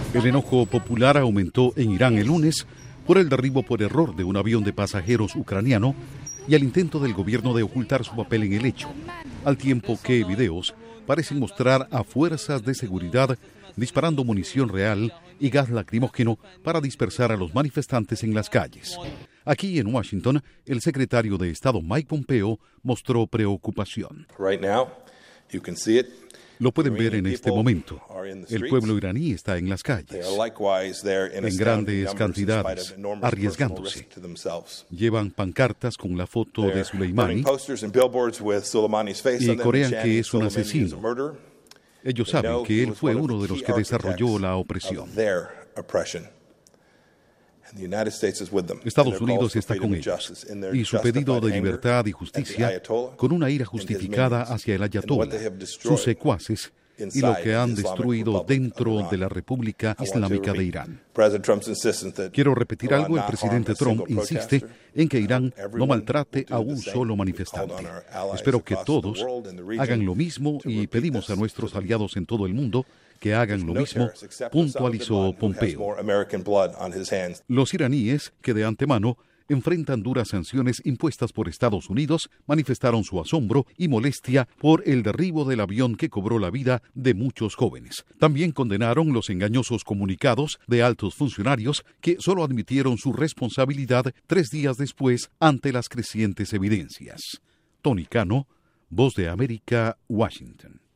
El enojo popular aumentó en Irán el lunes por el derribo por error de un avión de pasajeros ucraniano y el intento del gobierno de ocultar su papel en el hecho, al tiempo que videos parecen mostrar a fuerzas de seguridad disparando munición real y gas lacrimógeno para dispersar a los manifestantes en las calles. Aquí en Washington, el secretario de Estado Mike Pompeo mostró preocupación. Lo pueden ver en este momento. El pueblo iraní está en las calles, en grandes cantidades, arriesgándose. Llevan pancartas con la foto de Soleimani y corean que es un asesino. Ellos saben que él fue uno de los que desarrolló la opresión. Estados Unidos está con ellos y su pedido de libertad y justicia con una ira justificada hacia el ayatollah, sus secuaces y lo que han destruido dentro de la República Islámica de Irán. Quiero repetir algo, el presidente Trump insiste en que Irán no maltrate a un solo manifestante. Espero que todos hagan lo mismo y pedimos a nuestros aliados en todo el mundo que hagan lo mismo, puntualizó Pompeo. Los iraníes, que de antemano enfrentan duras sanciones impuestas por Estados Unidos, manifestaron su asombro y molestia por el derribo del avión que cobró la vida de muchos jóvenes. También condenaron los engañosos comunicados de altos funcionarios que solo admitieron su responsabilidad 3 días después ante las crecientes evidencias. Tony Cano, Voz de América, Washington.